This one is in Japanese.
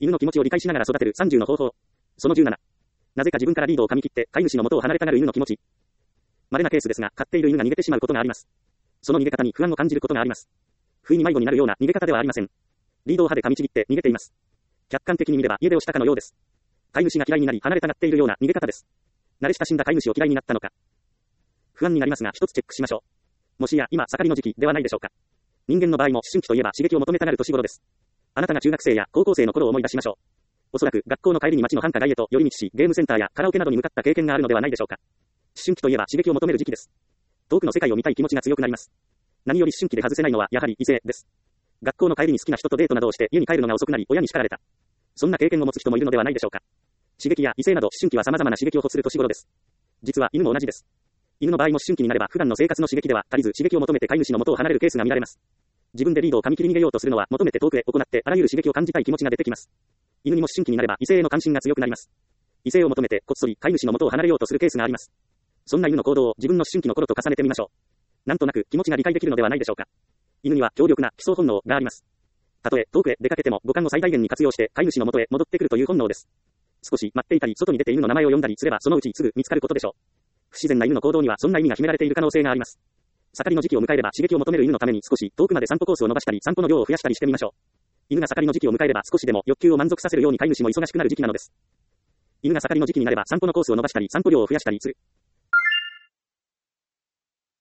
犬の気持ちを理解しながら育てる30の方法。その17。なぜか自分からリードを噛み切って飼い主の元を離れたがる犬の気持ち。稀なケースですが、飼っている犬が逃げてしまうことがあります。その逃げ方に不安を感じることがあります。不意に迷子になるような逃げ方ではありません。リードを歯で噛みちぎって逃げています。客観的に見れば家出をしたかのようです。飼い主が嫌いになり離れたがっているような逃げ方です。慣れ親しんだ飼い主を嫌いになったのか。不安になりますが一つチェックしましょう。もしや今盛りの時期ではないでしょうか。人間の場合も思春期といえば刺激を求めたがる年頃です。あなたが中学生や高校生の頃を思い出しましょう。おそらく学校の帰りに街の繁華街へと寄り道し、ゲームセンターやカラオケなどに向かった経験があるのではないでしょうか。思春期といえば刺激を求める時期です。遠くの世界を見たい気持ちが強くなります。何より思春期で外せないのはやはり異性です。学校の帰りに好きな人とデートなどをして家に帰るのが遅くなり親に叱られた。そんな経験を持つ人もいるのではないでしょうか。刺激や異性など思春期は様々な刺激を欲する年頃です。実は犬も同じです。犬の場合も思春期になれば普段の生活の刺激では足りず刺激を求めて飼い主の元を離れるケースが見られます。自分でリードを噛み切り逃げようとするのは求めて遠くへ行ってあらゆる刺激を感じたい気持ちが出てきます。犬にも思春期になれば異性への関心が強くなります。異性を求めてこっそり飼い主の元を離れようとするケースがあります。そんな犬の行動を自分の思春期の頃と重ねてみましょう。なんとなく気持ちが理解できるのではないでしょうか。犬には強力な帰巣本能があります。たとえ遠くへ出かけても五感を最大限に活用して飼い主の元へ戻ってくるという本能です。少し待っていたり外に出て犬の名前を呼んだりすればそのうちすぐ見つかることでしょう。不自然な犬の行動にはそんな意味が秘められている可能性があります。盛りの時期を迎えれば刺激を求める犬のために少し遠くまで散歩コースを伸ばしたり散歩の量を増やしたりしてみましょう。犬が盛りの時期を迎えれば少しでも欲求を満足させるように飼い主も忙しくなる時期なのです。犬が盛りの時期になれば散歩のコースを伸ばしたり散歩量を増やしたりする。